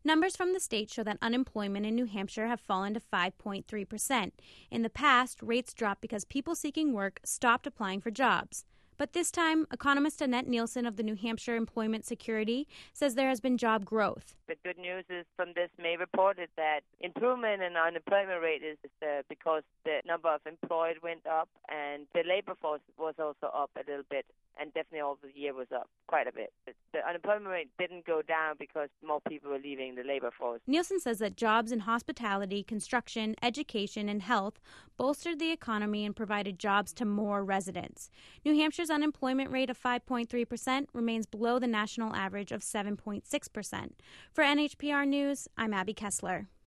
Numbers from the state show that unemployment in New Hampshire have fallen to 5.3%. In the past, rates dropped because people seeking work stopped applying for jobs. But this time, economist Annette Nielsen of the New Hampshire Employment Security says there has been job growth. The good news is from this May report is that improvement in unemployment rate is because the number of employed went up and the labor force was also up a little bit, and definitely over the year was up quite a bit. The unemployment rate didn't go down because more people were leaving the labor force. Nielsen says that jobs in hospitality, construction, education, and health bolstered the economy and provided jobs to more residents. New Hampshire's unemployment rate of 5.3% remains below the national average of 7.6%. For NHPR News, I'm Abby Kessler.